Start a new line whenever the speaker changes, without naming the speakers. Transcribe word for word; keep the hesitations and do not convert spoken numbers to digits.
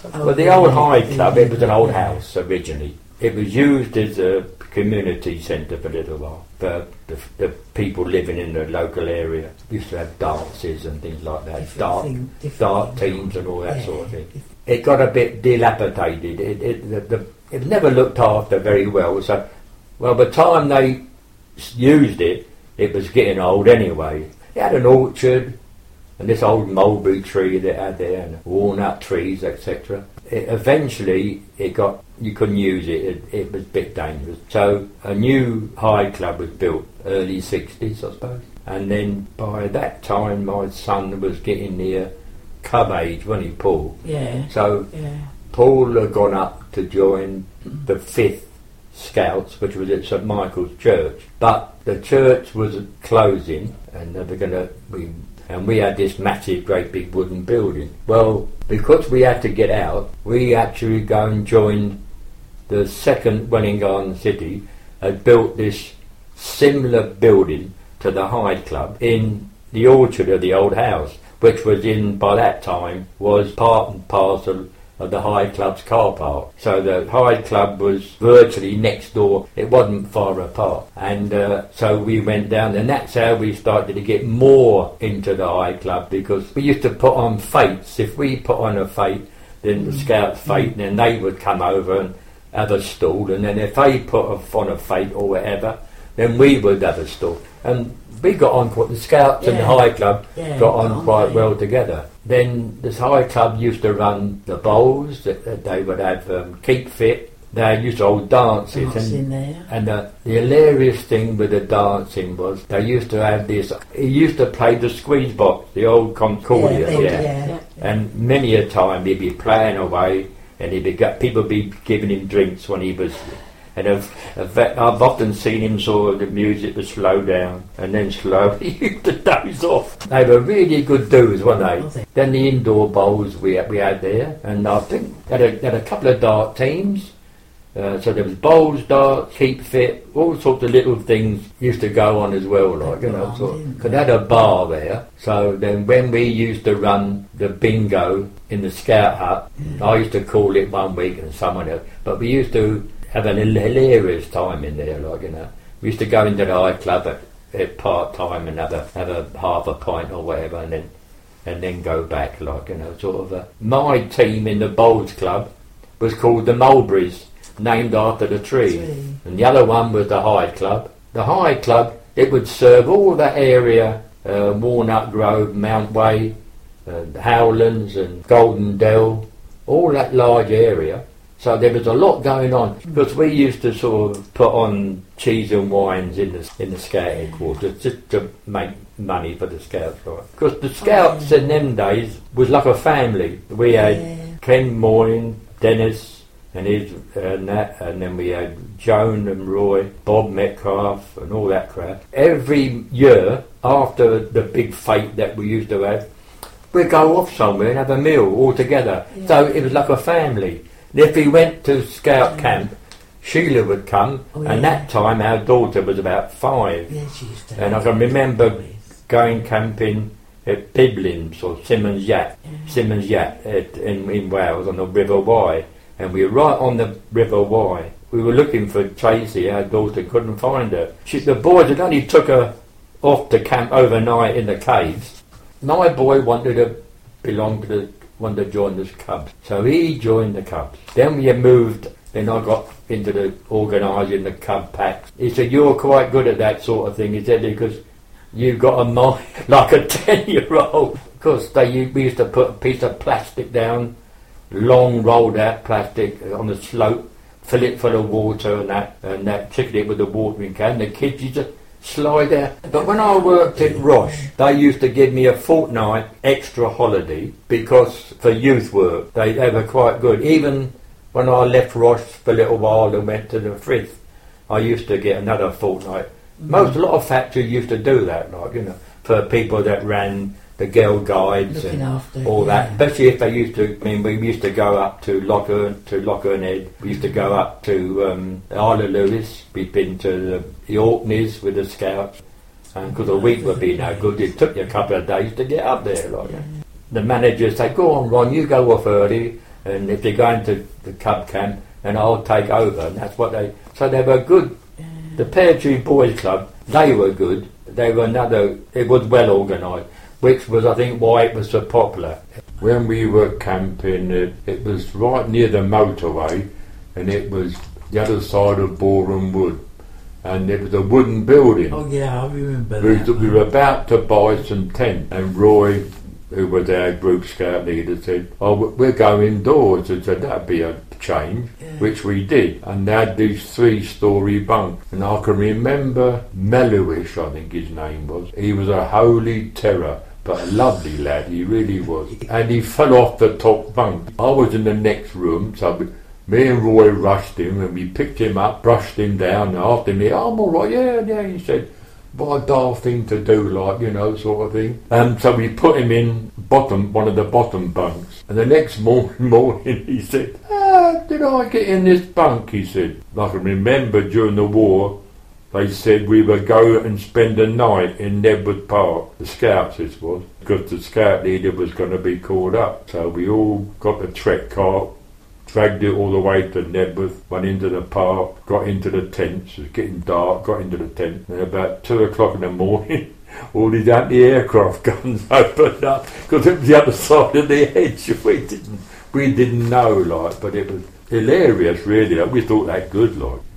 Oh,
well, the
yeah,
old High
yeah,
Club,
yeah,
it was an old
yeah.
house originally. It was used as a community centre for a little while. For the, the people living in the local area used to have dances and things like that,
Different
dart,
thing- different
dart
things.
teams and all that
Yeah.
sort of thing. It got a bit dilapidated. It, it, the, the, it never looked after very well. So, well, by the time they s- used it, it was getting old anyway. It had an orchard and this old mulberry tree that had there and walnut trees, et cetera. It, eventually, it got you couldn't use it. it. It was a bit dangerous. So a new High Club was built, early sixties, I suppose. And then by that time, my son was getting near cub age, wasn't he, Paul?
Yeah.
So
Yeah.
Paul had gone up to join the fifth Scouts, which was at St Michael's Church. But the church was closing, and they were going to. We and we had this massive, great big wooden building. Well, because we had to get out, we actually go and joined the second Welwyn Garden City. Had built this similar building to the Hyde Club in the orchard of the old house, which was in, by that time, was part and parcel of the Hyde Club's car park. So the Hyde Club was virtually next door. It wasn't far apart. And uh, so we went down, and that's how we started to get more into the Hyde Club, because we used to put on fetes. If we put on a fete, then the Scouts fete, and then they would come over and have a stall, and then if they put a, on a fete or whatever, then we would have a stall. And we got on quite, the Scouts and the
Yeah.
High Club
Yeah,
got on
got on,
quite
yeah.
well together. Then this High Club used to run the bowls, that, that they would have um, Keep Fit, they used to hold dances.
Dance
and
in there.
and uh, the hilarious thing with the dancing was they used to have this, he used to play the squeeze box, the old Concordia,
yeah,
yeah.
yeah.
Yeah.
And many a time he'd be playing away, and he'd be got, people be giving him drinks when he was. And I've, I've, I've often seen him sort of the music would slow down, and then slowly he used to doze off. They were really good doers, weren't they?
Was they?
Then the indoor bowls we had, we had there, and I think they had a, they had a couple of dart teams. Uh, so there was bowls, darts, Keep Fit, all sorts of little things used to go on as well, like, you know,
Bar,
sort of,
didn't
because
they?
they had a bar there. So then when we used to run the bingo in the Scout Hut, I used to call it one week and someone else, but we used to have an hilarious time in there, like, you know. We used to go into the High Club at, at part time and have a, have a half a pint or whatever, and then and then go back, like, you know, sort of. A, my team in the Bowls Club was called the Mulberries, named after the tree.
Tree.
And the other one was the Hyde Club. The Hyde Club, it would serve all that area, uh, Walnut Grove, Mount Way, uh, Howlands and Golden Dell, all that large area. So there was a lot going on, because we used to sort of put on cheese and wines in the in the Scout headquarters just to make money for the Scouts, right? Because the Scouts
Oh,
in them days was like a family. We had
Yeah.
Ken Morning, Dennis and his and that, and then we had Joan and Roy, Bob Metcalf and all that crowd. Every year after the big fete that we used to have, we'd go off somewhere and have a meal all together.
Yeah.
So it was like a family. And if we went to Scout
Yeah.
camp, Sheila would come,
Oh,
and
yeah.
that time our daughter was about five.
Yeah, she used to.
And I can remember going camping at Piblins or Simmons Yacht,
Yeah.
Simmons Yacht at, in, in Wales on the River Wye, and we were right on the River Wye. We were looking for Tracy, our daughter, couldn't find her. She, the boys had only took her off to camp overnight in the caves. My boy wanted to belong to the, wanted to join the Cubs, so he joined the Cubs. Then we moved. Then I got into the organising the Cub packs. He said, "You're quite good at that sort of thing," he said, "because you've got a mind like a ten-year-old." Because they we used to put a piece of plastic down, long rolled out plastic on the slope, fill it full of water and that, and that, ticket it with the watering can. The kids used to slide out. But when I worked at Roche, they used to give me a fortnight extra holiday because for youth work they, they were quite good. Even when I left Roche for a little while and went to the Frith, I used to get another fortnight. Most, a lot of factories used to do that, like, you know, for people that ran the girl guides
Looking
and
after,
all that.
yeah.
Especially if they used to, I mean, we used to go up to Lochern, to Lochern Head. We used to go up to um, Isle of Lewis. We'd been to the, the Orkneys with the Scouts. And because a week would be no good, it took you a couple of days to get up there, like.
Yeah.
The managers say, "Go on, Ron, you go off early, and if they're going to the cub camp, then I'll take over, and that's what they... So they were good. The Pear Tree Boys Club, they were good. They were another... It was well organised, which was, I think, why it was so popular. When we were camping, it, it was right near the motorway, and it was the other side of Boreham Wood, and it was a wooden building.
Oh yeah, I remember
we,
that.
We were about to buy some tents, and Roy, who was our group scout leader, said, oh, we're going indoors. I said, that'd be a change, yeah. Which we did. And they had these three-storey bunks. And I can remember Mellowish, I think his name was. He was a holy terror, but a lovely lad, he really was. And he fell off the top bunk. I was in the next room, so we, me and Roy rushed him, and we picked him up, brushed him down, and after me, oh, I'm all right, yeah, yeah, he said. What a dull thing to do, like, you know, sort of thing. And so we put him in bottom, one of the bottom bunks. And the next morning, morning he said, ah, did I get in this bunk, he said. I can remember during the war, they said we would go and spend a night in Nedworth Park, the scouts this was, because the scout leader was going to be called up. So we all got the trek cart, dragged it all the way to Nedworth, went into the park, got into the tents. It was getting dark, got into the tent, and about two o'clock in the morning, all these anti-aircraft guns opened up, because it was the other side of the edge. We didn't, we didn't know, like, but it was hilarious, really. Like, we thought that good, like.